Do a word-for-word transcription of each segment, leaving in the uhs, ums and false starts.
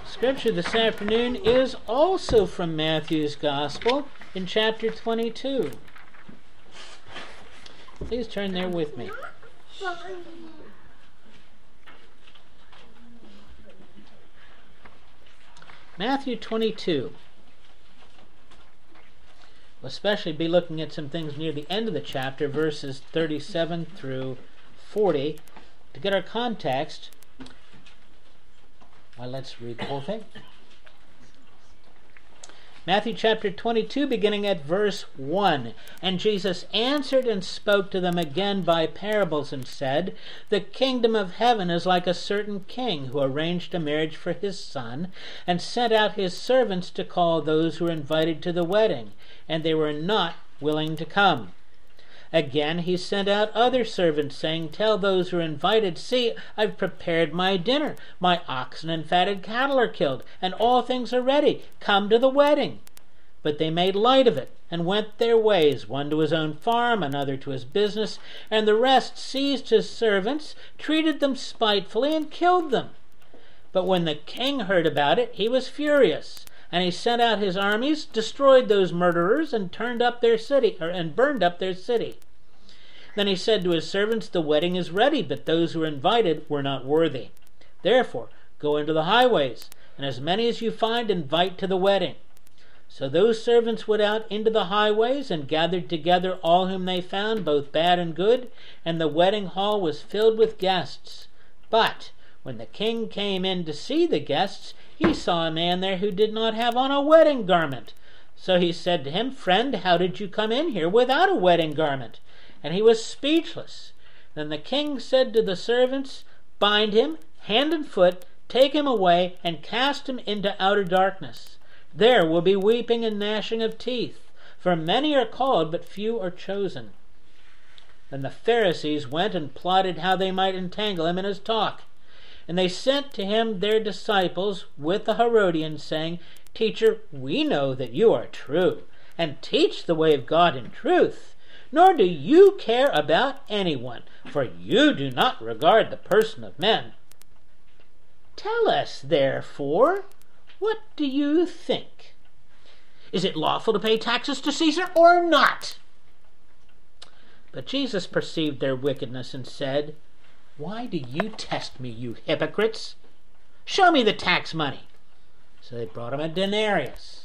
Scripture this afternoon is also from Matthew's Gospel in chapter twenty-two. Please turn there with me. Matthew twenty-two. We'll especially be looking at some things near the end of the chapter, verses thirty-seven through forty. To get our context, well, let's read the whole thing. Matthew chapter twenty-two, beginning at verse one. And Jesus answered and spoke to them again by parables, and said, The kingdom of heaven is like a certain king who arranged a marriage for his son, and sent out his servants to call those who were invited to the wedding, and they were not willing to come. Again he sent out other servants, saying, Tell those who are invited, See, I've prepared my dinner. My oxen and fatted cattle are killed, and all things are ready. Come to the wedding. But they made light of it, and went their ways, one to his own farm, another to his business, and the rest seized his servants, treated them spitefully, and killed them. But when the king heard about it, he was furious. And he sent out his armies, destroyed those murderers, and turned up their city, or, and burned up their city. Then he said to his servants, The wedding is ready, but those who were invited were not worthy. Therefore, go into the highways, and as many as you find, invite to the wedding. So those servants went out into the highways, and gathered together all whom they found, both bad and good, and the wedding hall was filled with guests. But when the king came in to see the guests, he saw a man there who did not have on a wedding garment. So he said to him, Friend, how did you come in here without a wedding garment? And he was speechless. Then the king said to the servants, Bind him, hand and foot, take him away, and cast him into outer darkness. There will be weeping and gnashing of teeth, for many are called, but few are chosen. Then the Pharisees went and plotted how they might entangle him in his talk. And they sent to him their disciples with the Herodians, saying, Teacher, we know that you are true, and teach the way of God in truth, nor do you care about anyone, for you do not regard the person of men. Tell us, therefore, what do you think? Is it lawful to pay taxes to Caesar or not? But Jesus perceived their wickedness and said, Why do you test me, you hypocrites? Show me the tax money. So they brought him a denarius.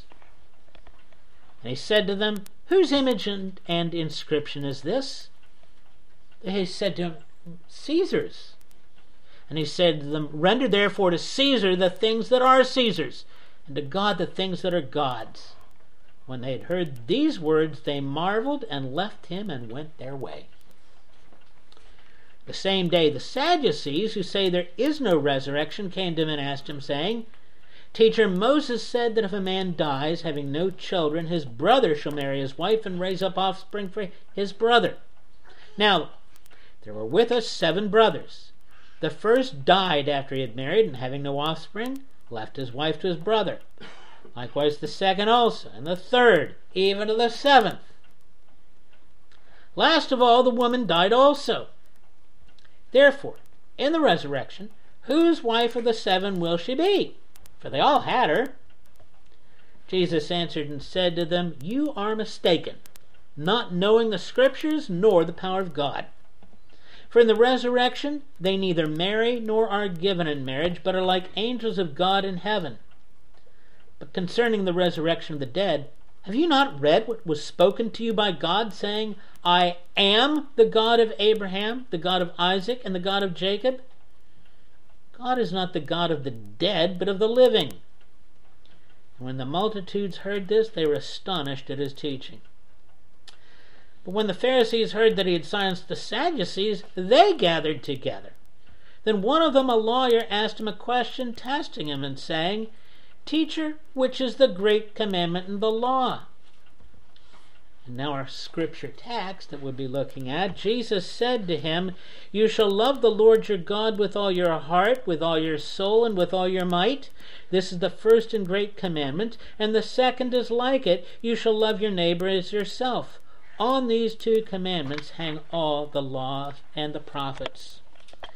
And he said to them, Whose image and, and inscription is this? They said to him, Caesar's. And he said to them, Render therefore to Caesar the things that are Caesar's, and to God the things that are God's. When they had heard these words, they marveled and left him and went their way. The same day the Sadducees, who say there is no resurrection, came to him and asked him, saying, Teacher, Moses said that if a man dies, having no children, his brother shall marry his wife and raise up offspring for his brother. Now, there were with us seven brothers. The first died after he had married, and having no offspring, left his wife to his brother. Likewise the second also, and the third, even to the seventh. Last of all, the woman died also. Therefore, in the resurrection, whose wife of the seven will she be? For they all had her. Jesus answered and said to them, You are mistaken, not knowing the Scriptures nor the power of God. For in the resurrection they neither marry nor are given in marriage, but are like angels of God in heaven. But concerning the resurrection of the dead, have you not read what was spoken to you by God, saying, I am the God of Abraham, the God of Isaac, and the God of Jacob? God is not the God of the dead, but of the living. And when the multitudes heard this, they were astonished at his teaching. But when the Pharisees heard that he had silenced the Sadducees, they gathered together. Then one of them, a lawyer, asked him a question, testing him and saying, Teacher, which is the great commandment in the law? And now our scripture text that we'll be looking at, Jesus said to him, You shall love the Lord your God with all your heart, with all your soul, and with all your might. This is the first and great commandment, and the second is like it, You shall love your neighbor as yourself. On these two commandments hang all the law and the prophets.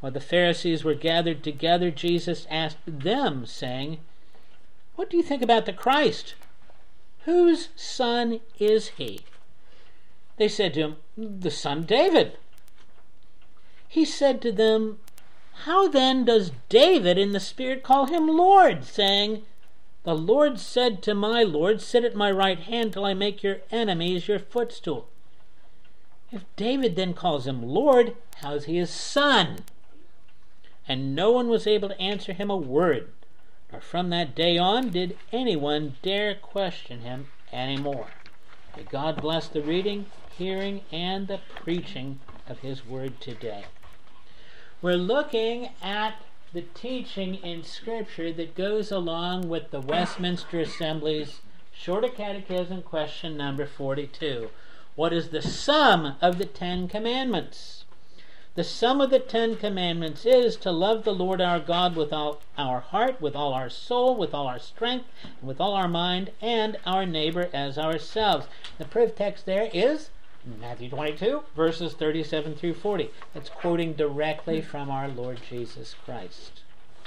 While the Pharisees were gathered together, Jesus asked them, saying, "What do you think about the Christ? Whose son is he?" They said to him, "The son of David." He said to them, "How then does David in the Spirit call him Lord, saying, 'The Lord said to my Lord, sit at my right hand till I make your enemies your footstool'? If David then calls him Lord, how is he his son?" And no one was able to answer him a word, nor from that day on did anyone dare question him any more. May God bless the reading, hearing, and the preaching of his word today. We're looking at the teaching in Scripture that goes along with the Westminster Assembly's Shorter Catechism question number forty-two. What is the sum of the Ten Commandments? The sum of the Ten Commandments is to love the Lord our God with all our heart, with all our soul, with all our strength, and with all our mind, and our neighbor as ourselves. The proof text there is Matthew twenty-two, verses thirty-seven through forty. It's quoting directly from our Lord Jesus Christ.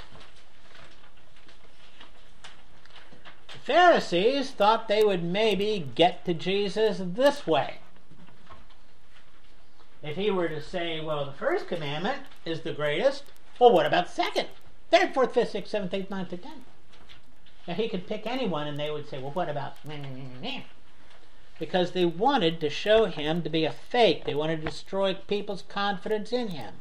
The Pharisees thought they would maybe get to Jesus this way. If he were to say, well, the first commandment is the greatest, well, what about the second? Third, fourth, fifth, sixth, seventh, eighth, ninth, and tenth. Now, he could pick anyone, and they would say, well, what about... Because they wanted to show him to be a fake. They wanted to destroy people's confidence in him.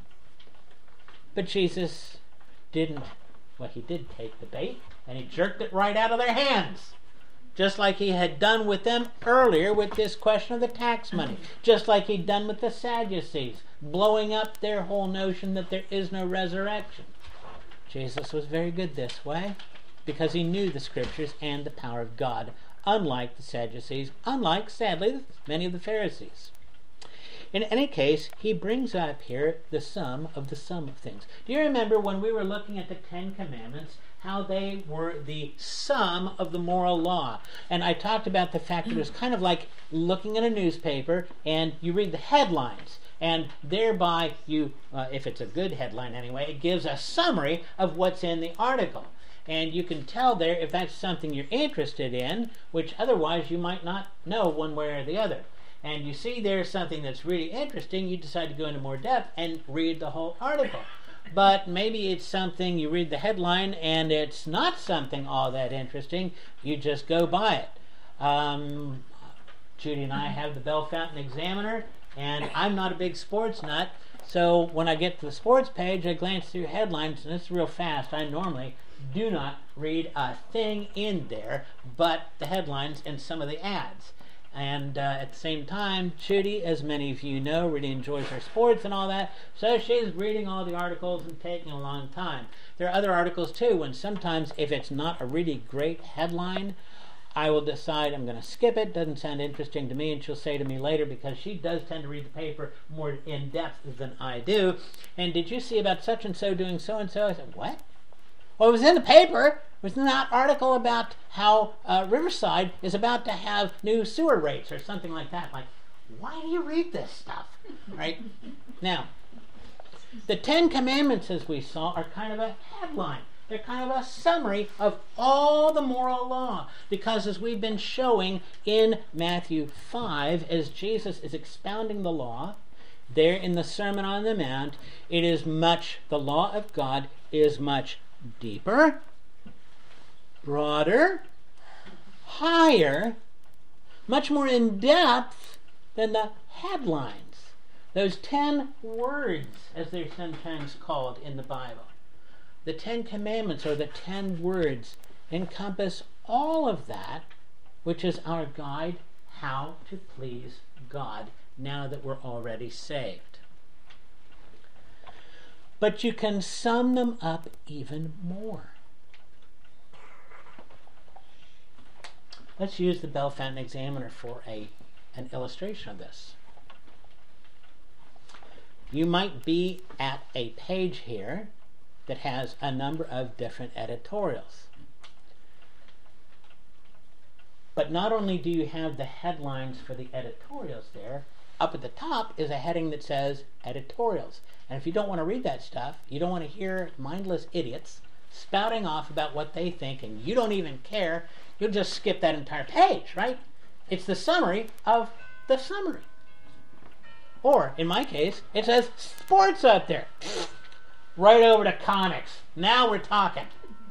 But Jesus didn't. Well, he did take the bait, and he jerked it right out of their hands. Just like he had done with them earlier with this question of the tax money. Just like he'd done with the Sadducees, blowing up their whole notion that there is no resurrection. Jesus was very good this way because he knew the Scriptures and the power of God, unlike the Sadducees, unlike, sadly, many of the Pharisees. In any case, he brings up here the sum of the sum of things. Do you remember when we were looking at the Ten Commandments, how they were the sum of the moral law? And I talked about the fact that it was kind of like looking at a newspaper and you read the headlines, and thereby you, uh, if it's a good headline anyway, it gives a summary of what's in the article. And you can tell there if that's something you're interested in, which otherwise you might not know one way or the other. And you see there's something that's really interesting, you decide to go into more depth and read the whole article. But maybe it's something, you read the headline and it's not something all that interesting, you just go by it. Um, Judy and I have the Bellefontaine Examiner, and I'm not a big sports nut, so when I get to the sports page, I glance through headlines, and it's real fast. I normally do not read a thing in there but the headlines and some of the ads. And uh, at the same time, Judy, as many of you know, really enjoys her sports and all that, so she's reading all the articles and taking a long time. There are other articles too, when sometimes if it's not a really great headline, I will decide I'm going to skip it, doesn't sound interesting to me, and she'll say to me later, because she does tend to read the paper more in depth than I do, and did you see about such and so doing so and so? I said, what? Well, it was in the paper. It was in that article about how uh, Riverside is about to have new sewer rates or something like that. Like, why do you read this stuff? Right? Now, the Ten Commandments, as we saw, are kind of a headline. They're kind of a summary of all the moral law. Because as we've been showing in Matthew five, as Jesus is expounding the law, there in the Sermon on the Mount, it is much, the law of God is much deeper, broader, higher, much more in depth than the headlines. Those ten words, as they're sometimes called in the Bible. The Ten Commandments, or the ten words, encompass all of that, which is our guide how to please God now that we're already saved. But you can sum them up even more. Let's use the Bellefontaine Examiner for a, an illustration of this. You might be at a page here that has a number of different editorials. But not only do you have the headlines for the editorials there, up at the top is a heading that says editorials. And if you don't want to read that stuff, you don't want to hear mindless idiots spouting off about what they think, and you don't even care, you'll just skip that entire page, right? It's the summary of the summary. Or, in my case, it says sports up there. Right over to comics. Now we're talking.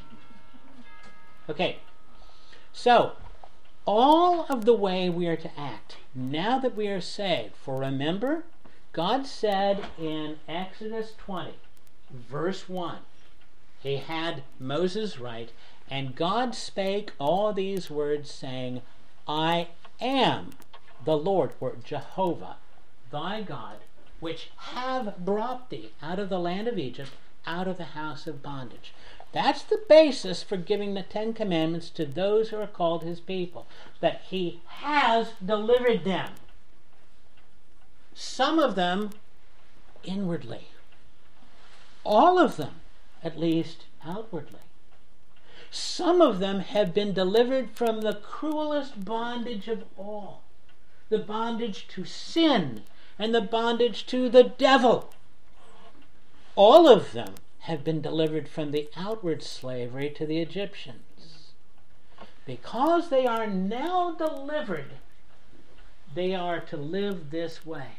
Okay, so all of the way we are to act now that we are saved. For remember, God said in Exodus twenty, verse one, He had Moses write, and God spake all these words, saying, I am the Lord, or Jehovah, thy God, which have brought thee out of the land of Egypt, out of the house of bondage. That's the basis for giving the Ten Commandments to those who are called His people, that He has delivered them. Some of them inwardly. All of them, at least outwardly. Some of them have been delivered from the cruelest bondage of all, the bondage to sin and the bondage to the devil. All of them have been delivered from the outward slavery to the Egyptians. Because they are now delivered, they are to live this way.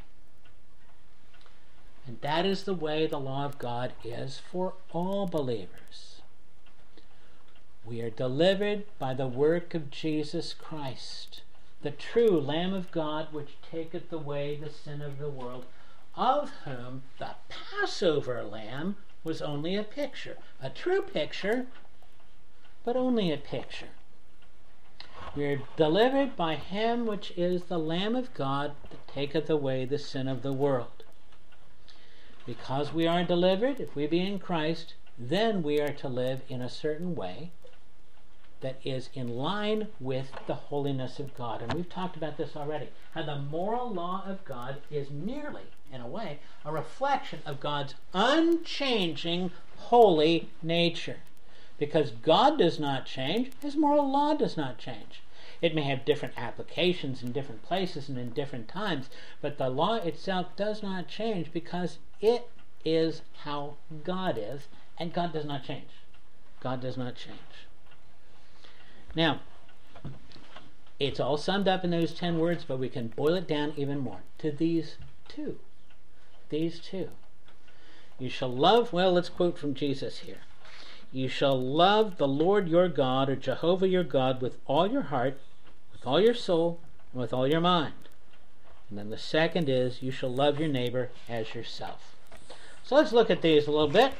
And that is the way the law of God is for all believers. We are delivered by the work of Jesus Christ, the true Lamb of God, which taketh away the sin of the world, of whom the Passover lamb was only a picture. A true picture, but only a picture. We are delivered by Him which is the Lamb of God that taketh away the sin of the world. Because we are delivered, if we be in Christ, then we are to live in a certain way that is in line with the holiness of God. And we've talked about this already. How the moral law of God is merely, in a way, a reflection of God's unchanging, holy nature. Because God does not change, His moral law does not change. It may have different applications in different places and in different times, but the law itself does not change because it is how God is, and God does not change. God does not change. Now, it's all summed up in those ten words, but we can boil it down even more to these two. These two. You shall love, well, let's quote from Jesus here. You shall love the Lord your God, or Jehovah your God, with all your heart, with all your soul, and with all your mind. And then the second is, you shall love your neighbor as yourself. So let's look at these a little bit.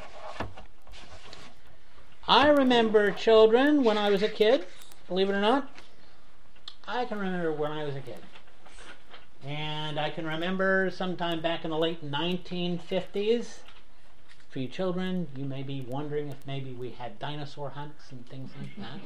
I remember, children, when I was a kid, believe it or not, I can remember when I was a kid. And I can remember sometime back in the late nineteen fifties, for you children, you may be wondering if maybe we had dinosaur hunts and things like that.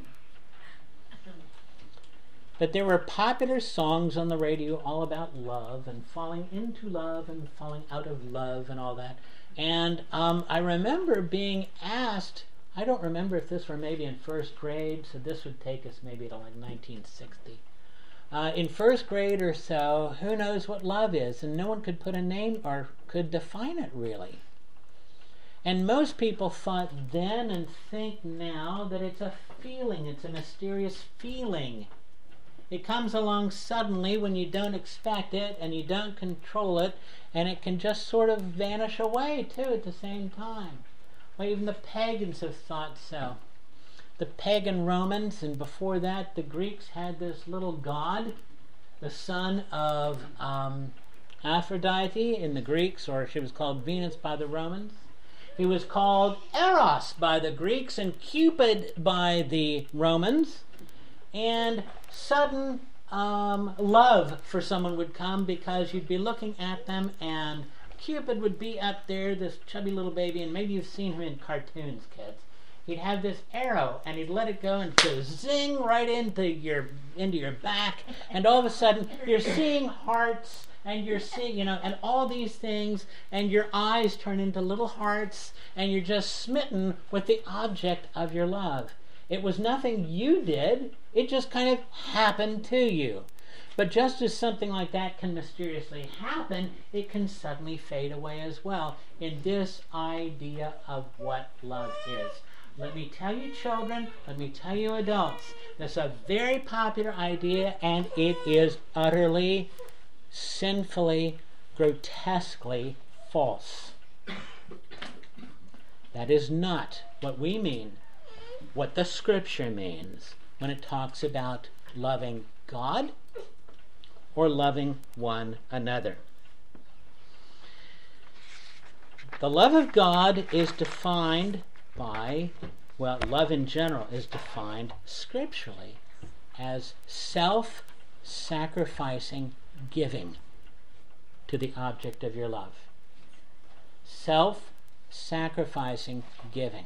But there were popular songs on the radio all about love and falling into love and falling out of love and all that. And um, I remember being asked, I don't remember if this were maybe in first grade, so this would take us maybe to like nineteen sixty. Uh, in first grade or so, who knows what love is? And no one could put a name or could define it really. And most people thought then and think now that it's a feeling, it's a mysterious feeling. It comes along suddenly when you don't expect it and you don't control it, and it can just sort of vanish away too at the same time. Well, even the pagans have thought so. The pagan Romans, and before that the Greeks, had this little god, the son of um, Aphrodite in the Greeks, or she was called Venus by the Romans. He was called Eros by the Greeks and Cupid by the Romans. And sudden um, love for someone would come because you'd be looking at them and Cupid would be up there, this chubby little baby, and maybe you've seen him in cartoons, kids. He'd have this arrow, and he'd let it go and go zing right into your into your back, and all of a sudden you're seeing hearts, and you're seeing, you know, and all these things, and your eyes turn into little hearts, and you're just smitten with the object of your love. It was nothing you did; it just kind of happened to you. But just as something like that can mysteriously happen, it can suddenly fade away as well in this idea of what love is. Let me tell you, children, let me tell you, adults, this is a very popular idea, and it is utterly, sinfully, grotesquely false. That is not what we mean, what the Scripture means when it talks about loving God or loving one another. The love of God is defined by, well, love in general is defined scripturally as self-sacrificing giving to the object of your love. Self-sacrificing giving.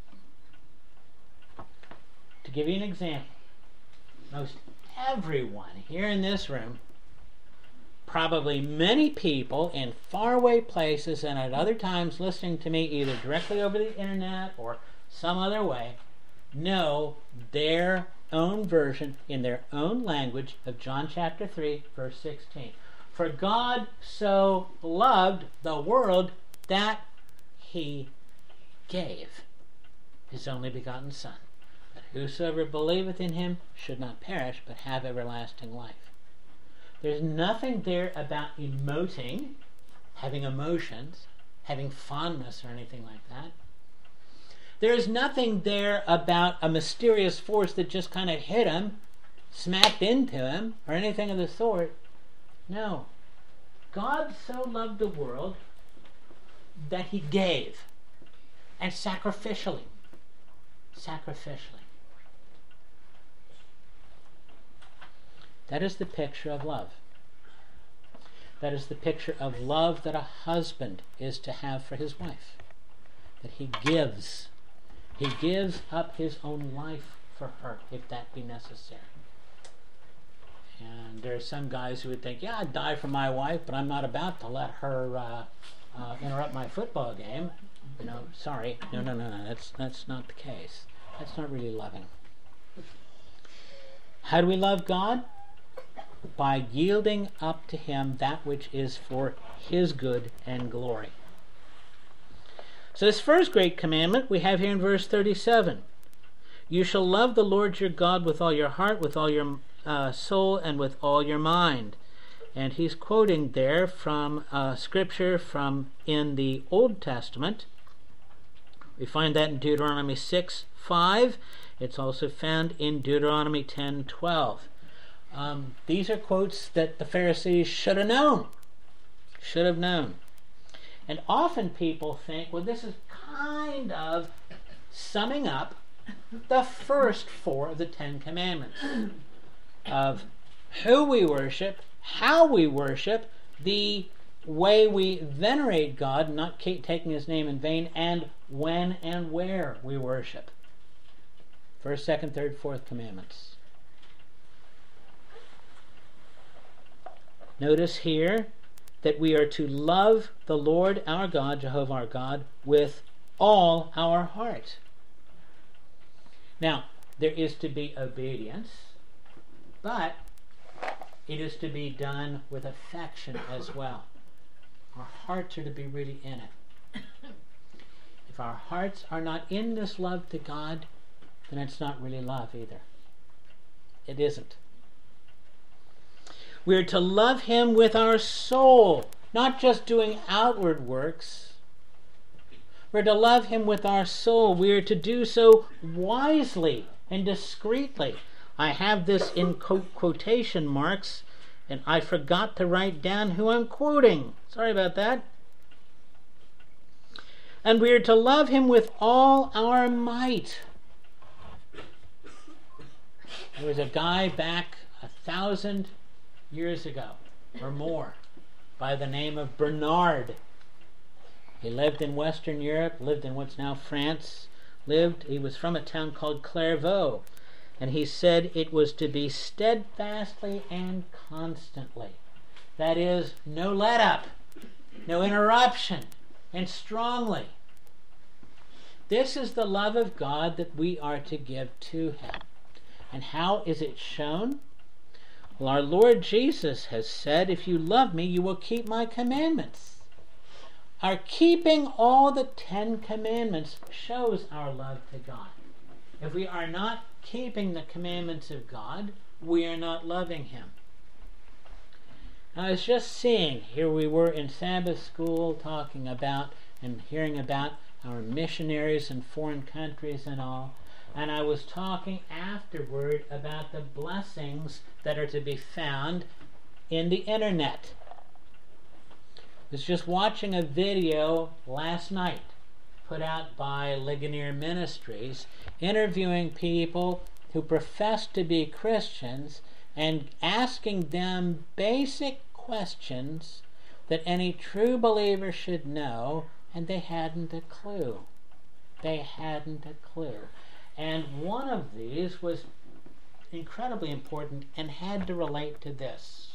To give you an example, most everyone here in this room, probably many people in faraway places and at other times listening to me either directly over the internet or some other way, know their own version in their own language of John chapter three, verse sixteen. For God so loved the world that he gave his only begotten Son, that whosoever believeth in him should not perish but have everlasting life. There's nothing there about emoting, having emotions, having fondness or anything like that. There's nothing there about a mysterious force that just kind of hit him, smacked into him, or anything of the sort. No. God so loved the world that he gave, and sacrificially. Sacrificially. That is the picture of love. That is the picture of love that a husband is to have for his wife. That he gives. He gives up his own life for her, if that be necessary. And there are some guys who would think, yeah, I'd die for my wife, but I'm not about to let her uh, uh, interrupt my football game. You know, sorry. No, no, no, no. That's, that's not the case. That's not really loving. How do we love God? By yielding up to him that which is for his good and glory. So this first great commandment we have here in verse thirty-seven. You shall love the Lord your God with all your heart, with all your uh, soul, and with all your mind. And he's quoting there from uh, scripture from in the Old Testament. We find that in Deuteronomy six five. It's also found in Deuteronomy ten twelve. Um, these are quotes that the Pharisees should have known. Should have known. And often people think, well, this is kind of summing up the first four of the Ten Commandments of who we worship, how we worship, the way we venerate God, not taking his name in vain, and when and where we worship. First, second, third, fourth commandments. Notice here that we are to love the Lord our God, Jehovah our God, with all our heart. Now, there is to be obedience, but it is to be done with affection as well. Our hearts are to be really in it. If our hearts are not in this love to God, then it's not really love either. It isn't. We are to love him with our soul, not just doing outward works. We're to love him with our soul. We are to do so wisely and discreetly. I have this in quotation marks, and I forgot to write down who I'm quoting. Sorry about that. And we are to love him with all our might. There was a guy back a thousand years ago or more by the name of Bernard. He lived in Western Europe, lived in what's now France, lived, he was from a town called Clairvaux, and he said it was to be steadfastly and constantly. That is, no let up, no interruption, and strongly. This is the love of God that we are to give to him. And how is it shown? Well, our Lord Jesus has said, if you love me, you will keep my commandments. Our keeping all the Ten Commandments shows our love to God. If we are not keeping the commandments of God, we are not loving Him. I was just seeing, here we were in Sabbath school talking about and hearing about our missionaries in foreign countries and all, and I was talking afterward about the blessings that are to be found in the internet. I was just watching a video last night put out by Ligonier Ministries interviewing people who profess to be Christians and asking them basic questions that any true believer should know, and they hadn't a clue. They hadn't a clue. And one of these was incredibly important and had to relate to this.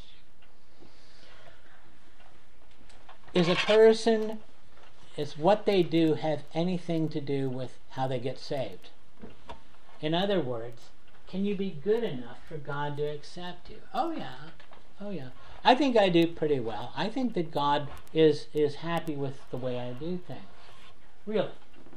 Is a person, is what they do have anything to do with how they get saved? In other words, can you be good enough for God to accept you? Oh yeah, oh yeah. I think I do pretty well. I think that God is, is happy with the way I do things. Really.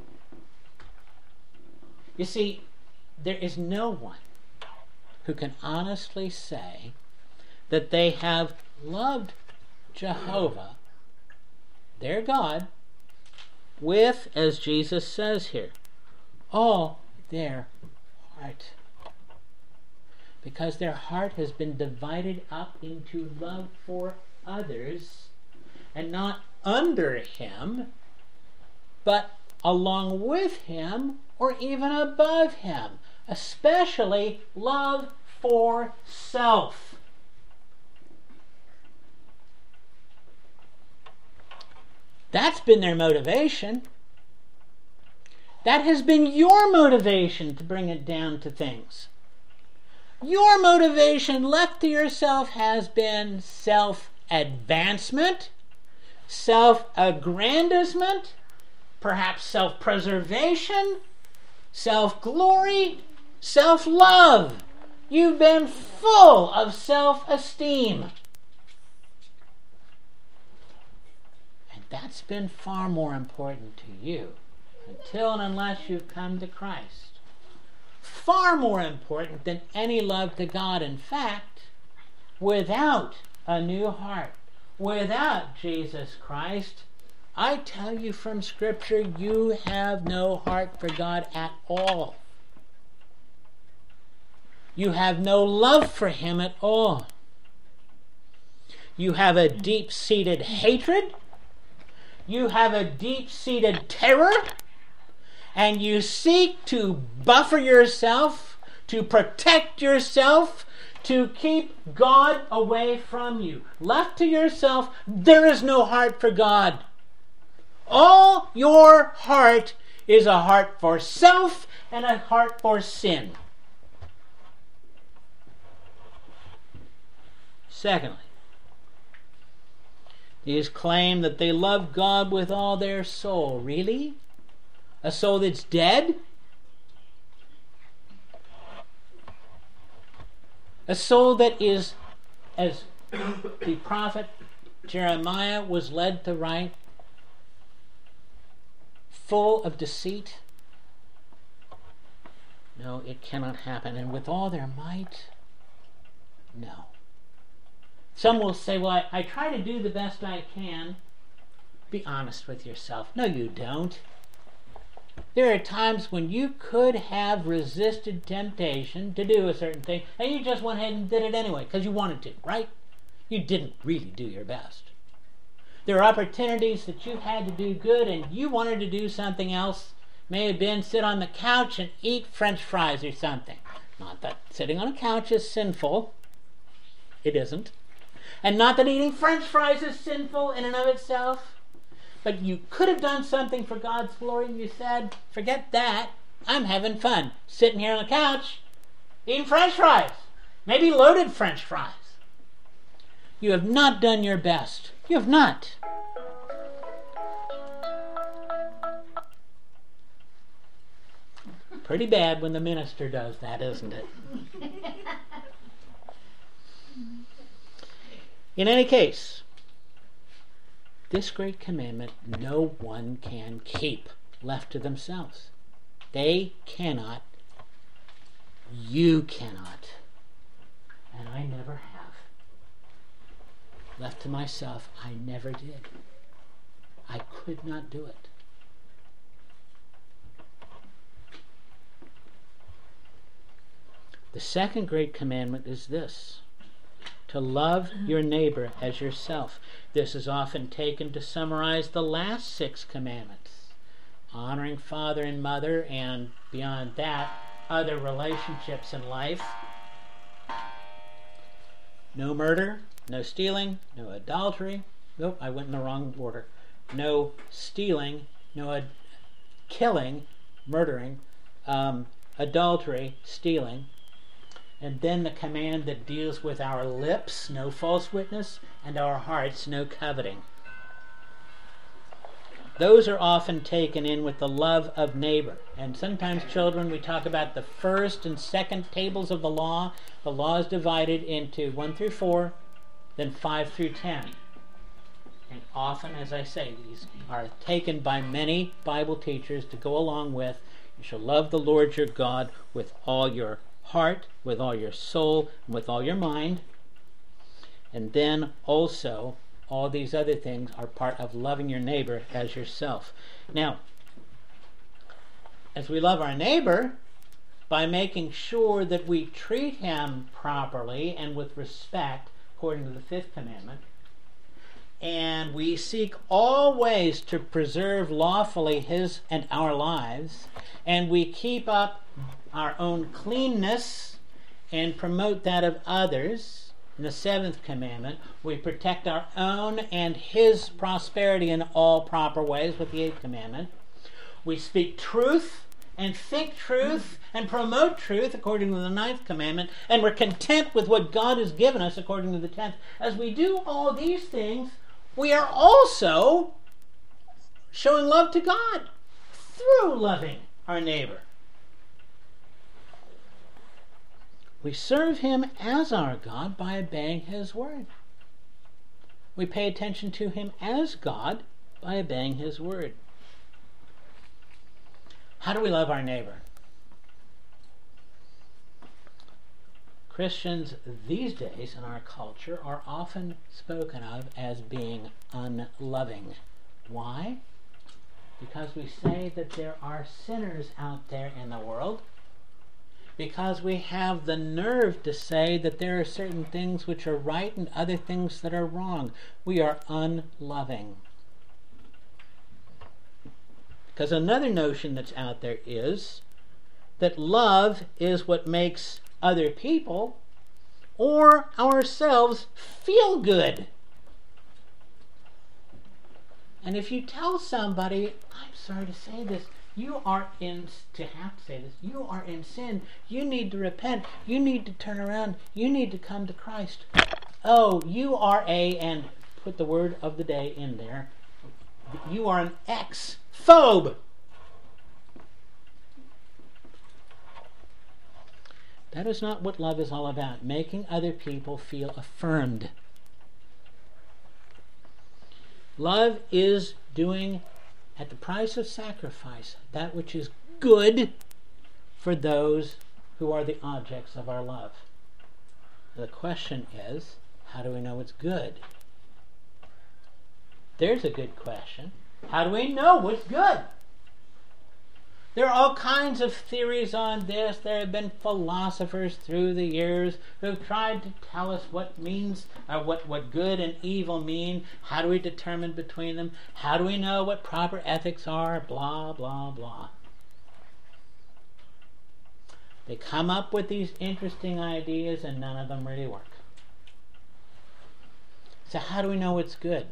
You see, there is no one who can honestly say that they have loved Jehovah, their God, with, as Jesus says here, all their heart. Because their heart has been divided up into love for others, and not under Him, but along with Him, or even above Him. Especially love for self. That's been their motivation. That has been your motivation, to bring it down to things. Your motivation left to yourself has been self-advancement, self-aggrandizement, perhaps self-preservation, self-glory, self-love. You've been full of self-esteem. And that's been far more important to you until and unless you've come to Christ. Far more important than any love to God. In fact, without a new heart, without Jesus Christ, I tell you from Scripture, you have no heart for God at all. You have no love for Him at all. You have a deep-seated hatred. You have a deep-seated terror. And you seek to buffer yourself, to protect yourself, to keep God away from you. Left to yourself, there is no heart for God. All your heart is a heart for self and a heart for sin. Secondly, these claim that they love God with all their soul. Really? A soul that's dead? A soul that is, as the prophet Jeremiah was led to write, full of deceit? No, it cannot happen. And with all their might? No. Some will say, well, I, I try to do the best I can. Be honest with yourself. No, you don't. There are times when you could have resisted temptation to do a certain thing, and you just went ahead and did it anyway, because you wanted to, right? You didn't really do your best. There are opportunities that you had to do good, and you wanted to do something else. May have been sit on the couch and eat French fries or something. Not that sitting on a couch is sinful. It isn't. And not that eating French fries is sinful in and of itself. But you could have done something for God's glory, and you said, forget that. I'm having fun. Sitting here on the couch, eating French fries. Maybe loaded French fries. You have not done your best. You have not. Pretty bad when the minister does that, isn't it? In any case, this great commandment no one can keep left to themselves. They cannot. You cannot. And I never have. Left to myself, I never did. I could not do it. The second great commandment is this: to love your neighbor as yourself. This is often taken to summarize the last six commandments. Honoring father and mother, and beyond that, other relationships in life. No murder, no stealing, no adultery. Nope, I went in the wrong order. No stealing, no ad- killing, murdering, um, adultery, stealing. And then the command that deals with our lips, no false witness, and our hearts, no coveting. Those are often taken in with the love of neighbor. And sometimes, children, we talk about the first and second tables of the law. The law is divided into one through four, then five through ten. And often, as I say, these are taken by many Bible teachers to go along with, you shall love the Lord your God with all your heart, with all your soul, and with all your mind. And then also, all these other things are part of loving your neighbor as yourself. Now, as we love our neighbor, by making sure that we treat him properly and with respect, according to the fifth commandment, and we seek all ways to preserve lawfully his and our lives, and we keep up our own cleanness and promote that of others. In the seventh commandment, we protect our own and his prosperity in all proper ways with the eighth commandment. We speak truth and think truth and promote truth according to the ninth commandment, and we're content with what God has given us according to the tenth. As we do all these things, we are also showing love to God through loving our neighbor. We serve him as our God by obeying his word. We pay attention to him as God by obeying his word. How do we love our neighbor? Christians these days in our culture are often spoken of as being unloving. Why? Because we say that there are sinners out there in the world. Because we have the nerve to say that there are certain things which are right and other things that are wrong. We are unloving. Because another notion that's out there is that love is what makes other people or ourselves feel good. And if you tell somebody, I'm sorry to say this, you are in, to have to say this, you are in sin, you need to repent, you need to turn around, you need to come to Christ. Oh, you are a, and put the word of the day in there, you are an ex-phobe. That is not what love is all about, making other people feel affirmed. Love is doing, at the price of sacrifice, that which is good for those who are the objects of our love. The question is, how do we know it's good? There's a good question. How do we know what's good? There are all kinds of theories on this. There have been philosophers through the years who have tried to tell us what means, uh, what, what good and evil mean. How do we determine between them? How do we know what proper ethics are? Blah, blah, blah. They come up with these interesting ideas and none of them really work. So how do we know what's good?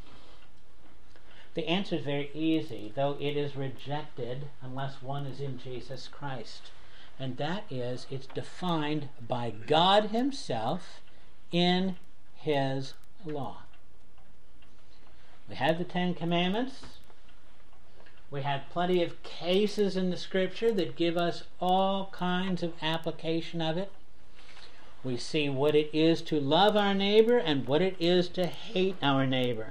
The answer is very easy, though it is rejected unless one is in Jesus Christ. And that is, it's defined by God himself in his law. We have the Ten Commandments. We have plenty of cases in the Scripture that give us all kinds of application of it. We see what it is to love our neighbor and what it is to hate our neighbor.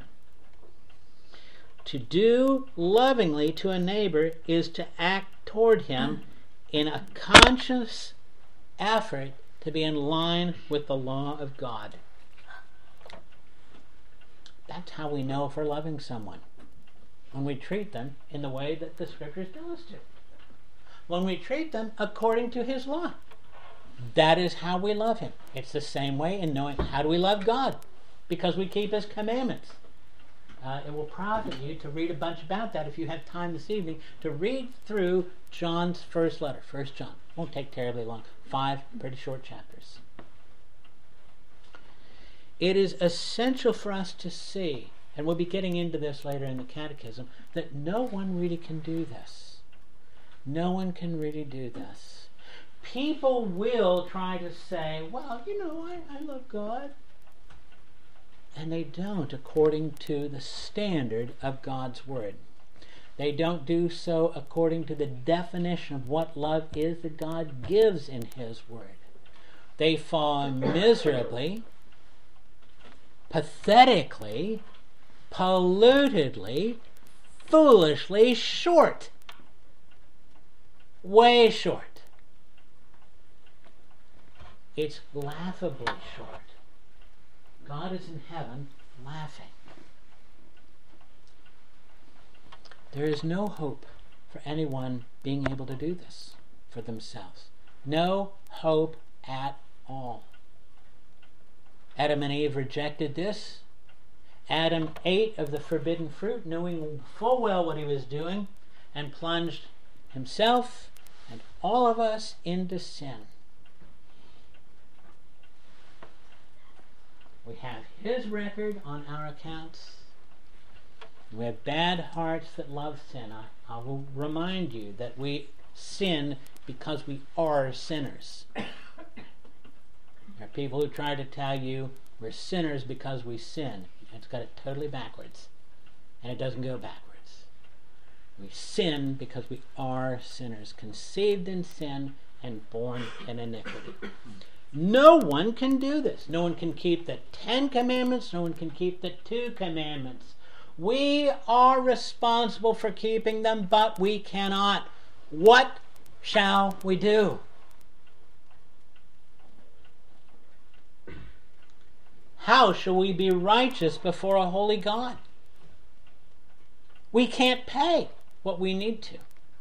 To do lovingly to a neighbor is to act toward him in a conscious effort to be in line with the law of God. That's how we know if we're loving someone. When we treat them in the way that the Scriptures tell us to. When we treat them according to His law. That is how we love Him. It's the same way in knowing how do we love God? Because we keep His commandments. Uh, it will profit you to read a bunch about that if you have time this evening to read through John's first letter, First John. Won't take terribly long. Five pretty short chapters. It is essential for us to see, and we'll be getting into this later in the Catechism, that no one really can do this. No one can really do this. People will try to say, well, you know, I, I love God. And they don't according to the standard of God's Word. They don't do so according to the definition of what love is that God gives in His Word. They fall miserably, pathetically, pollutedly, foolishly short. Way short. It's laughably short. God is in heaven laughing. There is no hope for anyone being able to do this for themselves. No hope at all. Adam and Eve rejected this. Adam ate of the forbidden fruit, knowing full well what he was doing, and plunged himself and all of us into sin. We have his record on our accounts. We have bad hearts that love sin. I, I will remind you that we sin because we are sinners. There are people who try to tell you we're sinners because we sin. It's got it totally backwards. And it doesn't go backwards. We sin because we are sinners, conceived in sin and born in iniquity. No one can do this. No one can keep the Ten Commandments. No one can keep the Two Commandments. We are responsible for keeping them, but we cannot. What shall we do? How shall we be righteous before a holy God? We can't pay what we need to.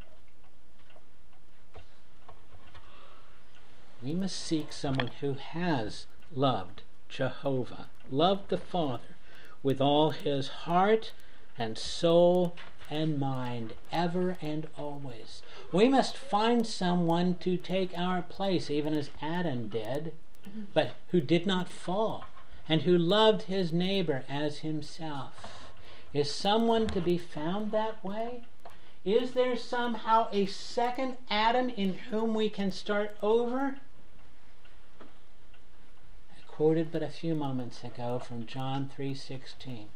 We must seek someone who has loved Jehovah, loved the Father with all his heart and soul and mind, ever and always. We must find someone to take our place, even as Adam did, but who did not fall, and who loved his neighbor as himself. Is someone to be found that way? Is there somehow a second Adam in whom we can start over? Quoted but a few moments ago from John three sixteen.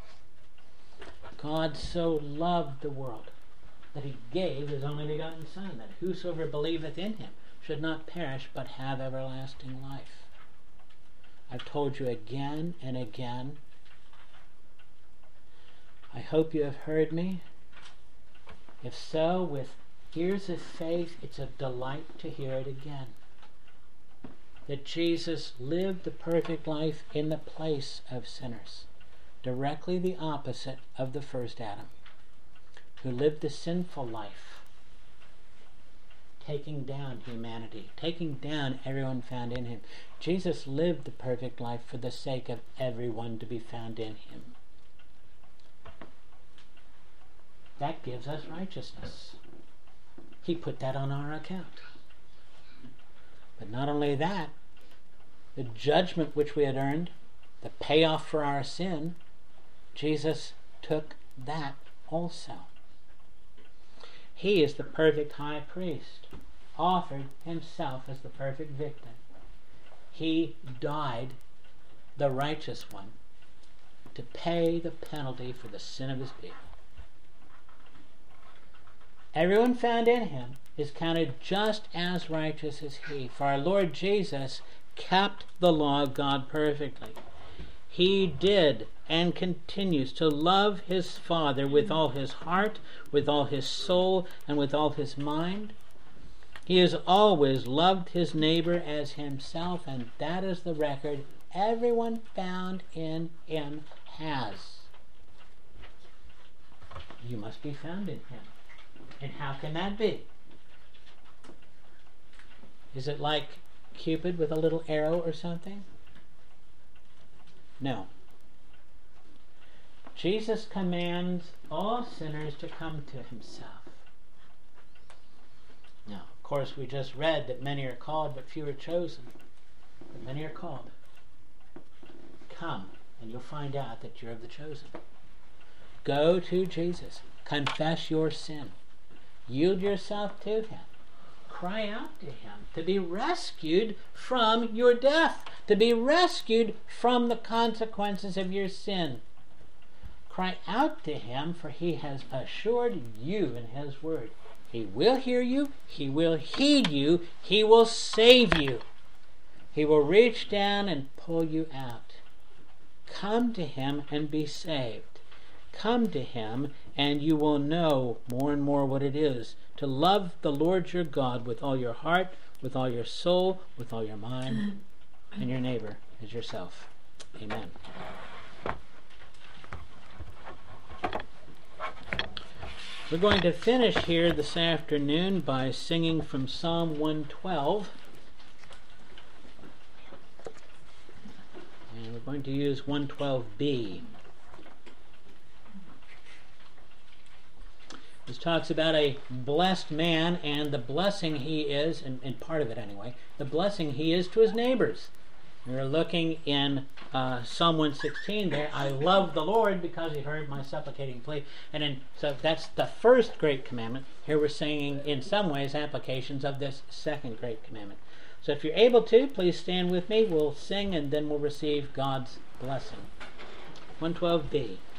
God so loved the world that he gave his only begotten Son, that whosoever believeth in him should not perish but have everlasting life. I've told you again and again. I hope you have heard me. If so, with ears of faith, it's a delight to hear it again. That Jesus lived the perfect life in the place of sinners, directly the opposite of the first Adam, who lived the sinful life, taking down humanity, taking down everyone found in him. Jesus lived the perfect life for the sake of everyone to be found in him. That gives us righteousness. He put that on our account. But not only that, the judgment which we had earned, the payoff for our sin, Jesus took that also. He is the perfect high priest, offered himself as the perfect victim. He died, the righteous one, to pay the penalty for the sin of his people. Everyone found in him is counted just as righteous as he. For our Lord Jesus kept the law of God perfectly. He did and continues to love his Father with all his heart, with all his soul, and with all his mind. He has always loved his neighbor as himself, and that is the record everyone found in him has. You must be found in him. And how can that be? Is it like Cupid with a little arrow or something? No. Jesus commands all sinners to come to himself. Now, of course, we just read that many are called, but few are chosen. But many are called. Come, and you'll find out that you're of the chosen. Go to Jesus. Confess your sin. Yield yourself to him. Cry out to him to be rescued from your death, to be rescued from the consequences of your sin. Cry out to him, for he has assured you in his word. He will hear you, he will heed you, he will save you. He will reach down and pull you out. Come to him and be saved. Come to him and you will know more and more what it is to love the Lord your God with all your heart, with all your soul, with all your mind, and your neighbor as yourself. Amen. We're going to finish here this afternoon by singing from Psalm one twelve. And we're going to use one twelve B. This talks about a blessed man and the blessing he is, and, and part of it anyway, the blessing he is to his neighbors. We're looking in uh, Psalm one sixteen there. I love the Lord because he heard my supplicating plea. And in, so that's the first great commandment. Here we're singing, in some ways, applications of this second great commandment. So if you're able to, please stand with me. We'll sing and then we'll receive God's blessing. one twelve B.